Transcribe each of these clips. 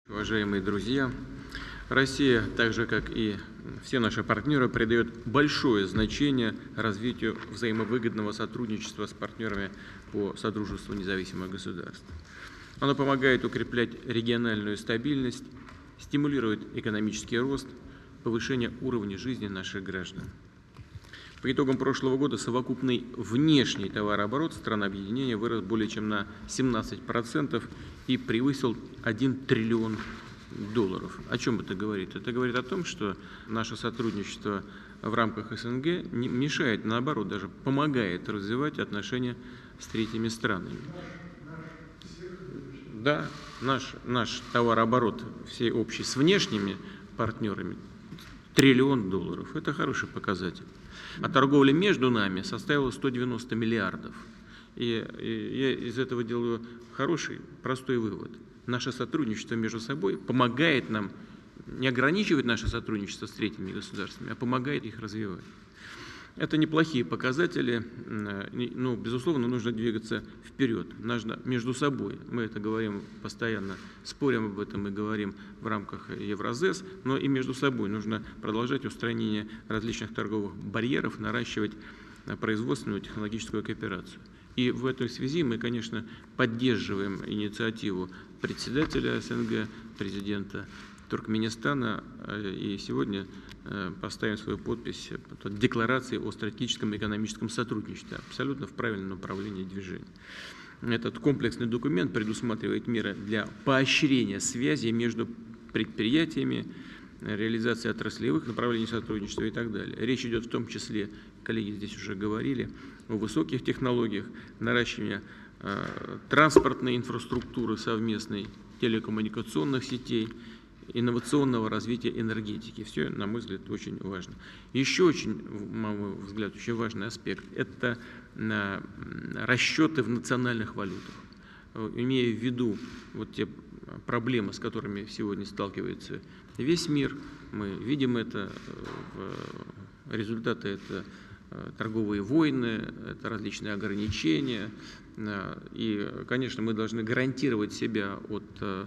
Уважаемые друзья, Россия, так же как и все наши партнеры, придает большое значение развитию взаимовыгодного сотрудничества с партнерами по Содружеству независимых государств. Оно помогает укреплять региональную стабильность, стимулирует экономический рост, повышение уровня жизни наших граждан. По итогам прошлого года совокупный внешний товарооборот стран объединения вырос более чем на 17% и превысил $1 триллион. О чем это говорит? Это говорит о том, что наше сотрудничество в рамках СНГ не мешает, наоборот, даже помогает развивать отношения с третьими странами. Да, наш товарооборот всей общий с внешними партнерами $1 триллион. Это хороший показатель. А торговля между нами составила 190 миллиардов. И я из этого делаю хороший, простой вывод. Наше сотрудничество между собой помогает нам, не ограничивает наше сотрудничество с третьими государствами, а помогает их развивать. Это неплохие показатели, но, безусловно, нужно двигаться вперед, нужно между собой. Мы это говорим постоянно, спорим об этом и говорим в рамках Евразес, но и между собой нужно продолжать устранение различных торговых барьеров, наращивать производственную и технологическую кооперацию. И в этой связи мы, конечно, поддерживаем инициативу председателя СНГ, президента Туркменистана, и сегодня поставим свою подпись под декларацией о стратегическом экономическом сотрудничестве, абсолютно в правильном направлении движения. Этот комплексный документ предусматривает меры для поощрения связи между предприятиями, реализации отраслевых направлений сотрудничества и так далее. Речь идет в том числе, коллеги здесь уже говорили, о высоких технологиях, наращивании транспортной инфраструктуры совместной, телекоммуникационных сетей, инновационного развития энергетики. Все, на мой взгляд, очень важно. Еще очень, на мой взгляд, очень важный аспект – это расчеты в национальных валютах. Имея в виду вот те проблемы, с которыми сегодня сталкивается весь мир, мы видим это, результаты – это торговые войны, это различные ограничения. И, конечно, мы должны гарантировать себя от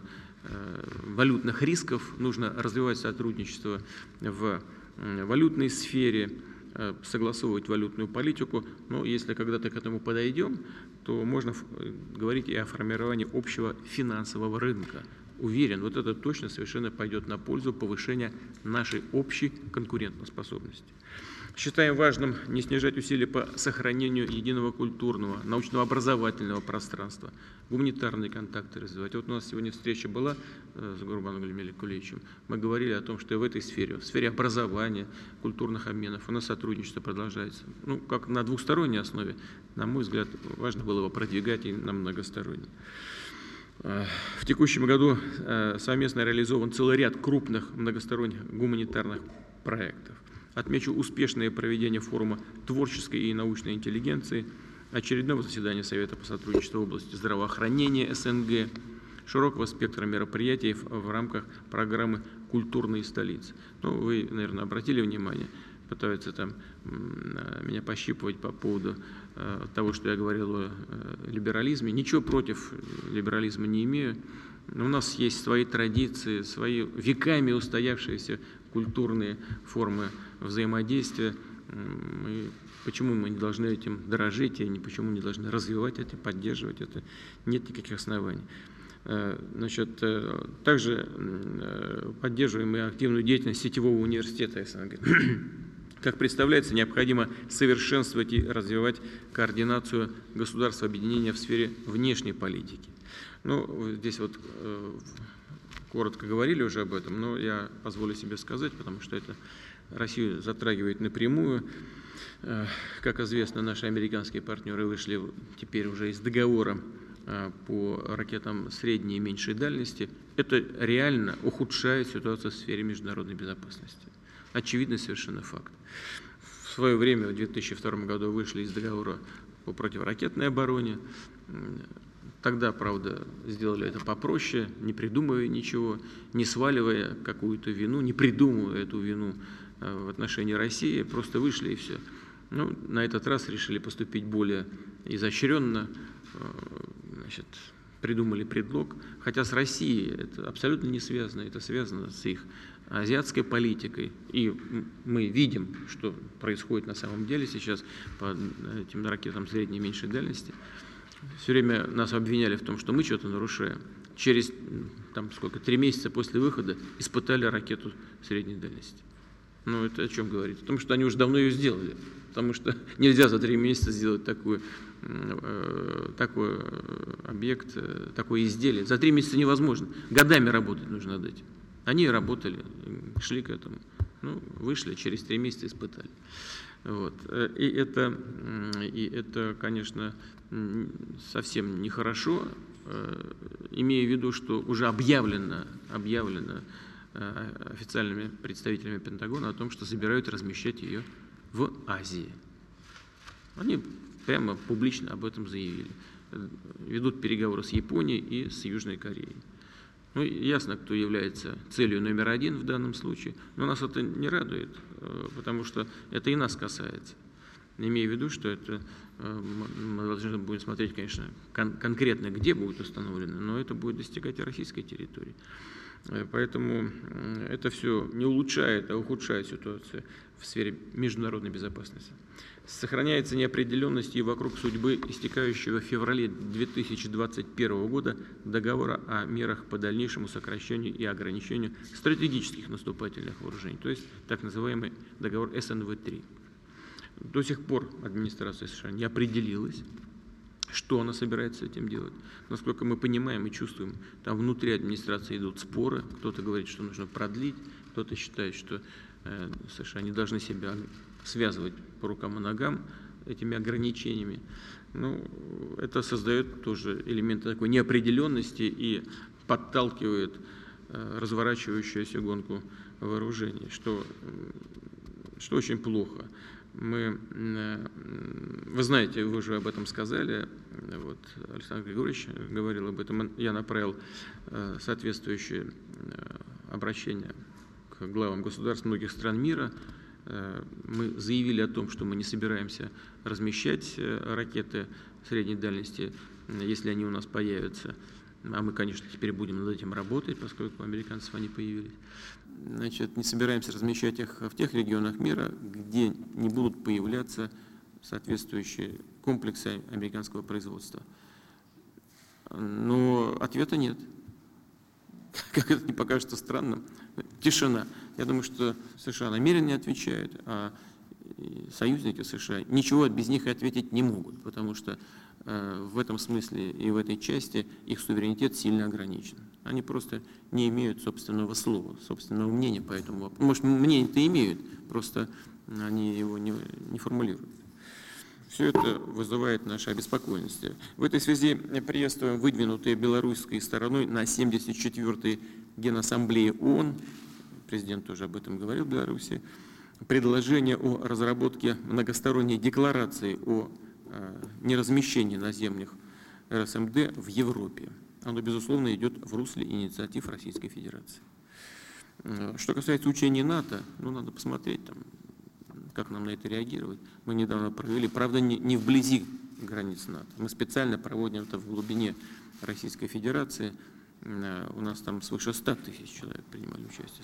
валютных рисков, нужно развивать сотрудничество в валютной сфере, согласовывать валютную политику, но если когда-то к этому подойдем, то можно говорить и о формировании общего финансового рынка. Уверен, вот это точно совершенно пойдет на пользу повышения нашей общей конкурентоспособности. Считаем важным не снижать усилия по сохранению единого культурного, научно-образовательного пространства, гуманитарные контакты развивать. Вот у нас сегодня встреча была с Гурбаном Меликулевичем. Мы говорили о том, что и в этой сфере, в сфере образования, культурных обменов, у нас сотрудничество продолжается. Ну, как на двухсторонней основе, на мой взгляд, важно было его продвигать и на многосторонней. В текущем году совместно реализован целый ряд крупных многосторонних гуманитарных проектов. Отмечу успешное проведение форума творческой и научной интеллигенции, очередного заседания Совета по сотрудничеству в области здравоохранения СНГ, широкого спектра мероприятий в рамках программы «Культурные столицы». Ну, вы, наверное, обратили внимание, пытаются там меня пощипывать по поводу того, что я говорил о либерализме. Ничего против либерализма не имею. Но у нас есть свои традиции, свои веками устоявшиеся культурные формы взаимодействия. Почему мы не должны этим дорожить, и почему не должны развивать это, поддерживать это? Нет никаких оснований. Значит, также поддерживаем и активную деятельность сетевого университета СНГ. Как представляется, необходимо совершенствовать и развивать координацию государств объединения в сфере внешней политики. Ну, здесь вот коротко говорили уже об этом, но я позволю себе сказать, потому что это Россию затрагивает напрямую. Как известно, наши американские партнеры вышли теперь уже из договора по ракетам средней и меньшей дальности. Это реально ухудшает ситуацию в сфере международной безопасности. Очевидный совершенно факт. В свое время, в 2002 году, вышли из договора по противоракетной обороне. Тогда, правда, сделали это попроще, не придумывая ничего, не сваливая какую-то вину, не придумывая эту вину в отношении России, просто вышли и все. Ну, на этот раз решили поступить более изощренно, значит, придумали предлог, хотя с Россией это абсолютно не связано, это связано с их азиатской политикой. И мы видим, что происходит на самом деле сейчас по этим ракетам средней и меньшей дальности. Все время нас обвиняли в том, что мы что-то нарушаем. Через 3 месяца после выхода испытали ракету средней дальности. Ну, это о чем говорит? О том, что они уже давно ее сделали. Потому что нельзя за 3 месяца сделать такой объект, такое изделие. За 3 месяца невозможно. Годами работать нужно над этим. Они работали, шли к этому. Ну, вышли, через 3 месяца испытали. Вот. И это, конечно, совсем нехорошо, имея в виду, что уже объявлено официальными представителями Пентагона о том, что собираются размещать ее в Азии. Они прямо публично об этом заявили. Ведут переговоры с Японией и с Южной Кореей. Ну, ясно, кто является целью номер 1 в данном случае, но нас это не радует, потому что это и нас касается. Имея в виду, что это мы должны будем смотреть, конечно, конкретно, где будет установлено, но это будет достигать и российской территории. Поэтому это все не улучшает, а ухудшает ситуацию в сфере международной безопасности. Сохраняется неопределенность и вокруг судьбы истекающего в феврале 2021 года договора о мерах по дальнейшему сокращению и ограничению стратегических наступательных вооружений, то есть так называемый договор СНВ-3. До сих пор администрация США не определилась, что она собирается с этим делать. Насколько мы понимаем и чувствуем, там внутри администрации идут споры. Кто-то говорит, что нужно продлить, кто-то считает, что США не должны себя связывать по рукам и ногам этими ограничениями. Ну, это создает тоже элементы такой неопределенности и подталкивает разворачивающуюся гонку вооружений, что очень плохо. Вы знаете, вы уже об этом сказали, вот Александр Григорьевич говорил об этом, я направил соответствующее обращение к главам государств многих стран мира. Мы заявили о том, что мы не собираемся размещать ракеты средней дальности, если они у нас появятся. А мы, конечно, теперь будем над этим работать, поскольку у американцев они появились. Значит, не собираемся размещать их в тех регионах мира, где не будут появляться соответствующие комплексы американского производства. Но ответа нет. Как это не покажется странным. Тишина. Я думаю, что США намеренно не отвечают, а союзники США ничего без них и ответить не могут, потому что в этом смысле и в этой части их суверенитет сильно ограничен. Они просто не имеют собственного слова, собственного мнения по этому вопросу. Может, мнение-то имеют, просто они его не формулируют. Все это вызывает нашу обеспокоенность. В этой связи приветствуем выдвинутые белорусской стороной на 74-й Генассамблее ООН, президент тоже об этом говорил в Беларуси, предложение о разработке многосторонней декларации о неразмещении наземных РСМД в Европе. Оно, безусловно, идет в русле инициатив Российской Федерации. Что касается учений НАТО, надо посмотреть, как нам на это реагировать. Мы недавно провели, правда, не вблизи границ НАТО. Мы специально проводим это в глубине Российской Федерации. У нас там свыше 100 тысяч человек принимали участие,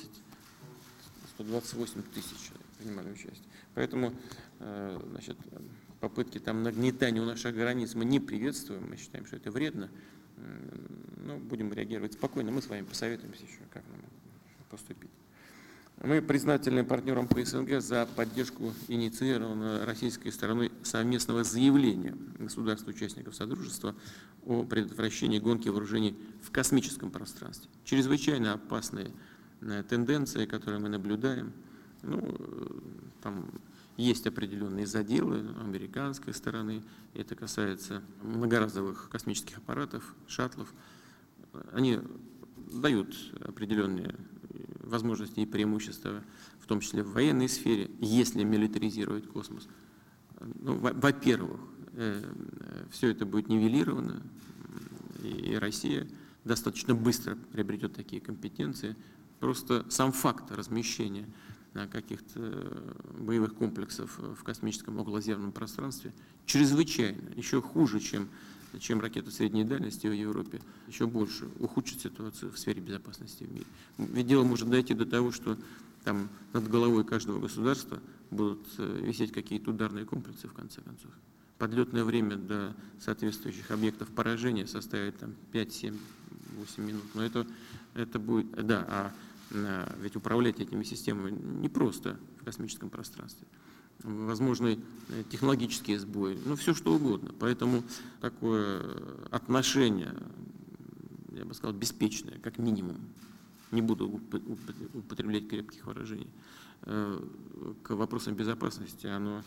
128 тысяч человек принимали участие. Поэтому, значит, попытки нагнетания у наших границ мы не приветствуем, мы считаем, что это вредно. Но будем реагировать спокойно, мы с вами посоветуемся еще, как нам поступить. Мы признательны партнерам по СНГ за поддержку инициированного российской стороной совместного заявления государств-участников Содружества о предотвращении гонки вооружений в космическом пространстве. Чрезвычайно опасные тенденции, которые мы наблюдаем. Там есть определенные заделы американской стороны. Это касается многоразовых космических аппаратов, шаттлов. Они дают определенные возможности и преимущества, в том числе в военной сфере, если милитаризировать космос. Во-первых, все это будет нивелировано, и Россия достаточно быстро приобретет такие компетенции. Просто сам факт размещения каких-то боевых комплексов в космическом околоземном пространстве чрезвычайно, еще хуже, чем чем ракеты средней дальности в Европе, еще больше ухудшит ситуацию в сфере безопасности в мире. Ведь дело может дойти до того, что там над головой каждого государства будут висеть какие-то ударные комплексы, в конце концов. Подлетное время до соответствующих объектов поражения составит там 5, 7, 8 минут. Но это будет, да, ведь управлять этими системами непросто в космическом пространстве. Возможны технологические сбои, ну все что угодно. Поэтому такое отношение, я бы сказал, беспечное, как минимум, не буду употреблять крепких выражений, к вопросам безопасности, оно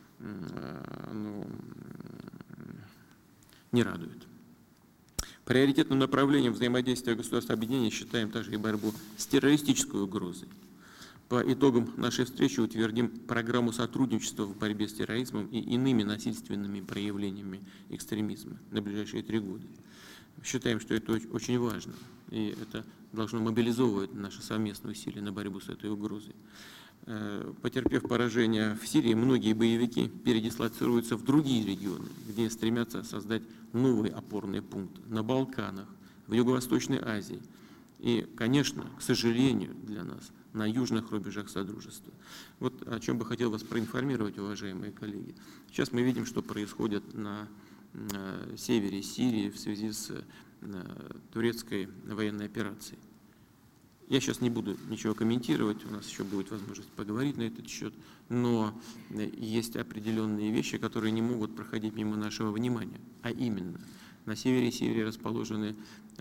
не радует. Приоритетным направлением взаимодействия государств объединения считаем также и борьбу с террористической угрозой. По итогам нашей встречи утвердим программу сотрудничества в борьбе с терроризмом и иными насильственными проявлениями экстремизма на ближайшие 3 года. Считаем, что это очень важно, и это должно мобилизовывать наши совместные усилия на борьбу с этой угрозой. Потерпев поражение в Сирии, многие боевики передислоцируются в другие регионы, где стремятся создать новые опорные пункты на Балканах, в Юго-Восточной Азии и, конечно, к сожалению для нас, на южных рубежах Содружества. Вот о чем бы хотел вас проинформировать, уважаемые коллеги. Сейчас мы видим, что происходит на севере Сирии в связи с турецкой военной операцией. Я сейчас не буду ничего комментировать, у нас еще будет возможность поговорить на этот счет, но есть определенные вещи, которые не могут проходить мимо нашего внимания. А именно, на севере Сирии расположены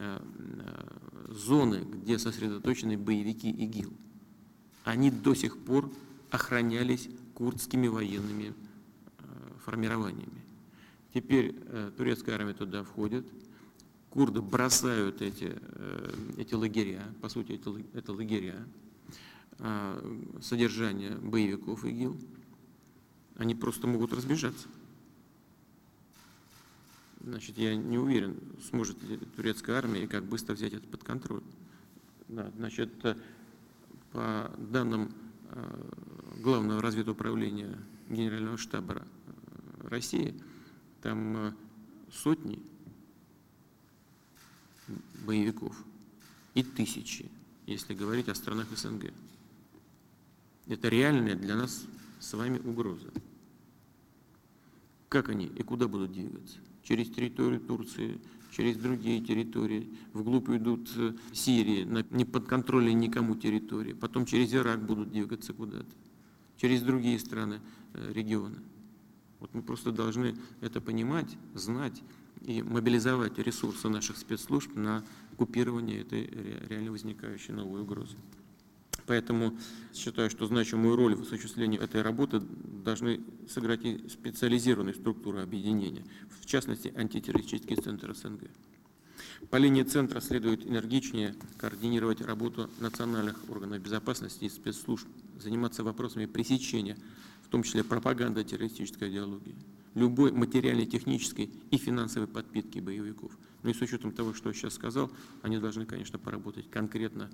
зоны, где сосредоточены боевики ИГИЛ. Они до сих пор охранялись курдскими военными формированиями. Теперь турецкая армия туда входит. Курды бросают эти лагеря, по сути, это лагеря содержания боевиков ИГИЛ. Они просто могут разбежаться. Значит, я не уверен, сможет ли турецкая армия и как быстро взять это под контроль. Да, значит, по данным Главного разведуправления Генерального штаба России, там сотни боевиков и тысячи, если говорить о странах СНГ. Это реальная для нас с вами угроза. Как они и куда будут двигаться? Через территорию Турции, через другие территории, вглубь идут Сирии, на неподконтрольной никому территории, потом через Ирак будут двигаться куда-то, через другие страны, регионы. Вот мы просто должны это понимать, знать и мобилизовать ресурсы наших спецслужб на купирование этой реально возникающей новой угрозы. Поэтому считаю, что значимую роль в осуществлении этой работы должны сыграть и специализированные структуры объединения, в частности, антитеррористический центр СНГ. По линии центра следует энергичнее координировать работу национальных органов безопасности и спецслужб, заниматься вопросами пресечения, в том числе пропаганды террористической идеологии, любой материальной, технической и финансовой подпитки боевиков. Ну и с учетом того, что я сейчас сказал, они должны, конечно, поработать конкретно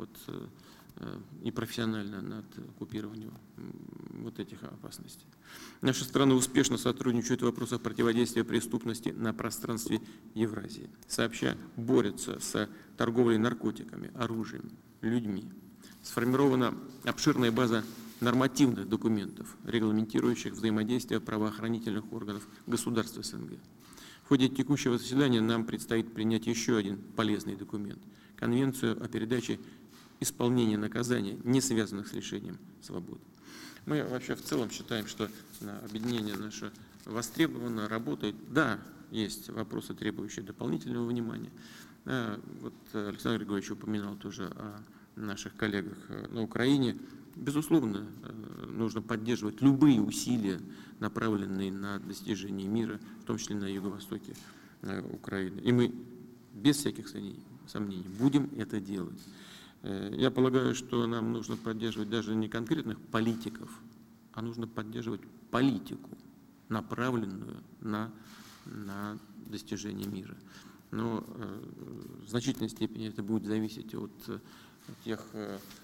и профессионально над купированием вот этих опасностей. Наша страна успешно сотрудничает в вопросах противодействия преступности на пространстве Евразии, сообща борется с торговлей наркотиками, оружием, людьми. Сформирована обширная база нормативных документов, регламентирующих взаимодействие правоохранительных органов государств СНГ. В ходе текущего заседания нам предстоит принять еще один полезный документ – Конвенцию о передаче исполнения наказания, не связанных с лишением свободы. Мы вообще в целом считаем, что объединение наше востребовано, работает. Да, есть вопросы, требующие дополнительного внимания. Вот Александр Григорьевич упоминал тоже о наших коллегах на Украине. Безусловно, нужно поддерживать любые усилия, направленные на достижение мира, в том числе на юго-востоке Украины. И мы без всяких сомнений будем это делать. Я полагаю, что нам нужно поддерживать даже не конкретных политиков, а нужно поддерживать политику, направленную на достижение мира. Но в значительной степени это будет зависеть от тех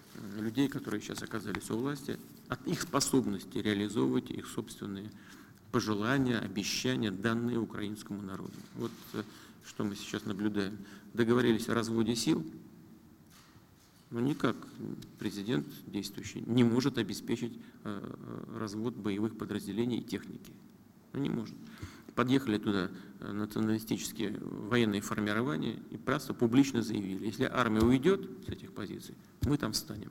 людей, которые сейчас оказались у власти, от их способности реализовывать их собственные пожелания, обещания, данные украинскому народу. Вот что мы сейчас наблюдаем. Договорились о разводе сил, но никак президент действующий не может обеспечить развод боевых подразделений и техники. Ну, не может. Подъехали туда националистические военные формирования и просто публично заявили, если армия уйдет с этих позиций, мы там встанем.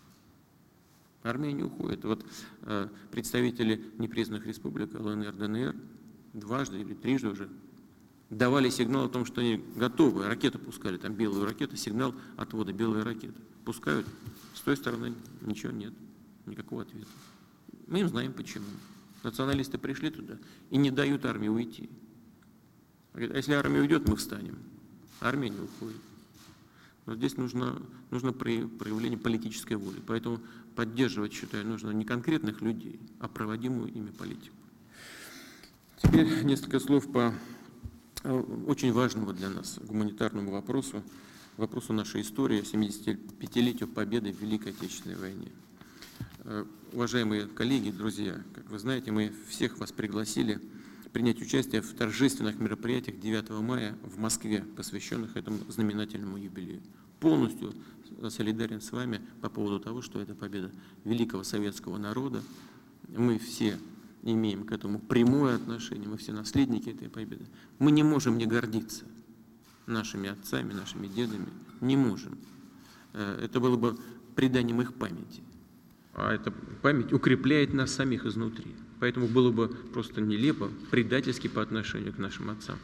Армия не уходит. Вот представители непризнанных республик ЛНР, ДНР дважды или трижды уже давали сигнал о том, что они готовы, ракеты пускали, там белую ракету, сигнал отвода, белая ракета. Пускают, с той стороны ничего нет, никакого ответа. Мы им знаем почему. Националисты пришли туда и не дают армии уйти. Говорят, а если армия уйдет, мы встанем. Армия не уходит. Но здесь нужно проявление политической воли. Поэтому поддерживать, считаю, нужно не конкретных людей, а проводимую ими политику. Теперь несколько слов по очень важному для нас гуманитарному вопросу нашей истории, 75-летию победы в Великой Отечественной войне. Уважаемые коллеги, друзья, как вы знаете, мы всех вас пригласили принять участие в торжественных мероприятиях 9 мая в Москве, посвященных этому знаменательному юбилею. Полностью солидарен с вами по поводу того, что это победа великого советского народа. Мы все имеем к этому прямое отношение, мы все наследники этой победы. Мы не можем не гордиться нашими отцами, нашими дедами, не можем. Это было бы преданием их памяти. А эта память укрепляет нас самих изнутри. Поэтому было бы просто нелепо, предательски по отношению к нашим отцам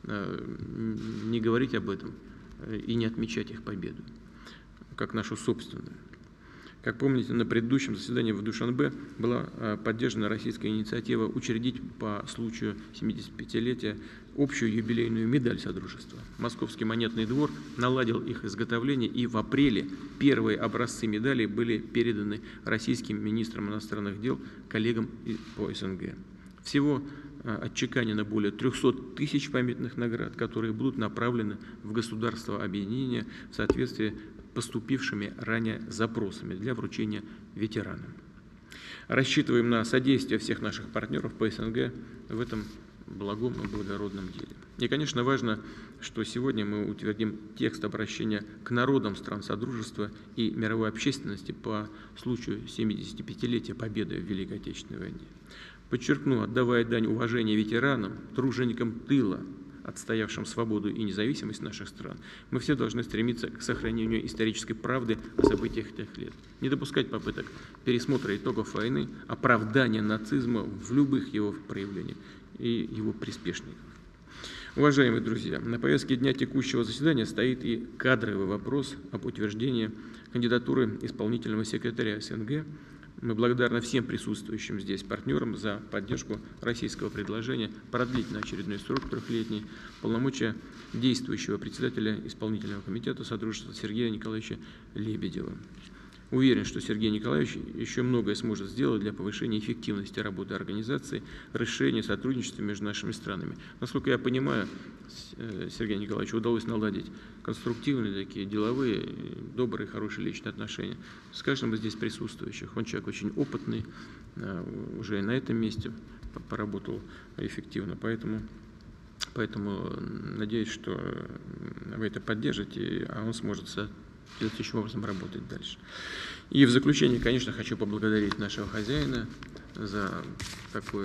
не говорить об этом и не отмечать их победу, как нашу собственную. Как помните, на предыдущем заседании в Душанбе была поддержана российская инициатива учредить по случаю 75-летия общую юбилейную медаль Содружества. Московский монетный двор наладил их изготовление, и в апреле первые образцы медалей были переданы российским министрам иностранных дел, коллегам по СНГ. Всего отчеканено более 300 тысяч памятных наград, которые будут направлены в государства объединения в соответствии поступившими ранее запросами для вручения ветеранам. Рассчитываем на содействие всех наших партнеров по СНГ в этом благом и благородном деле. И, конечно, важно, что сегодня мы утвердим текст обращения к народам стран Содружества и мировой общественности по случаю 75-летия победы в Великой Отечественной войне. Подчеркну, отдавая дань уважения ветеранам, труженикам тыла, отстоявшим свободу и независимость наших стран, мы все должны стремиться к сохранению исторической правды о событиях тех лет. Не допускать попыток пересмотра итогов войны, оправдания нацизма в любых его проявлениях и его приспешников. Уважаемые друзья, на повестке дня текущего заседания стоит и кадровый вопрос об утверждении кандидатуры исполнительного секретаря СНГ. Мы благодарны всем присутствующим здесь партнерам за поддержку российского предложения продлить на очередной срок трехлетний полномочия действующего председателя исполнительного комитета Содружества Сергея Николаевича Лебедева. Уверен, что Сергей Николаевич еще многое сможет сделать для повышения эффективности работы организации, расширения сотрудничества между нашими странами. Насколько я понимаю, Сергею Николаевичу удалось наладить конструктивные, такие деловые, добрые, хорошие личные отношения с каждым из здесь присутствующих. Он человек очень опытный, уже и на этом месте поработал эффективно, поэтому надеюсь, что вы это поддержите, а он сможет соответствующим образом работать дальше. И в заключение, конечно, хочу поблагодарить нашего хозяина за такое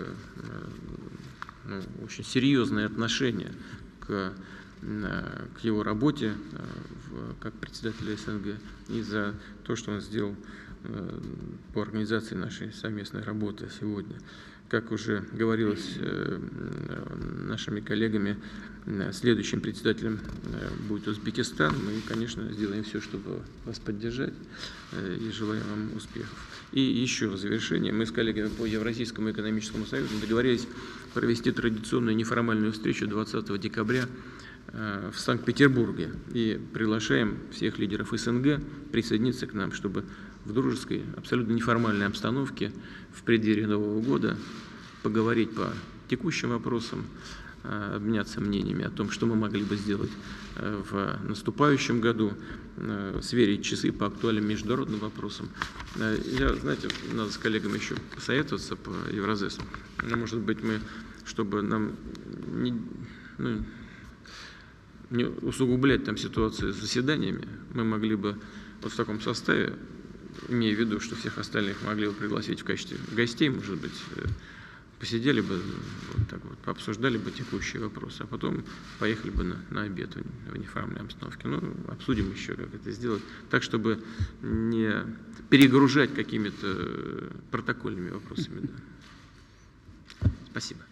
очень серьезное отношение к его работе как председателя СНГ и за то, что он сделал по организации нашей совместной работы сегодня. Как уже говорилось нашими коллегами, следующим председателем будет Узбекистан. Мы, конечно, сделаем все, чтобы вас поддержать, и желаем вам успехов. И еще в завершение, мы с коллегами по Евразийскому экономическому союзу договорились провести традиционную неформальную встречу 20 декабря в Санкт-Петербурге. И приглашаем всех лидеров СНГ присоединиться к нам, чтобы в дружеской, абсолютно неформальной обстановке в преддверии Нового года поговорить по текущим вопросам, обменяться мнениями о том, что мы могли бы сделать в наступающем году, сверить часы по актуальным международным вопросам. Знаете, надо с коллегами еще посоветоваться по Евразесу. Может быть, чтобы нам не усугублять там ситуацию с заседаниями, мы могли бы вот в таком составе, имея в виду, что всех остальных могли бы пригласить в качестве гостей, может быть, посидели бы, вот так вот, пообсуждали бы текущие вопросы, а потом поехали бы на обед в неформальной обстановке. Обсудим еще, как это сделать, так, чтобы не перегружать какими-то протокольными вопросами. Да. Спасибо.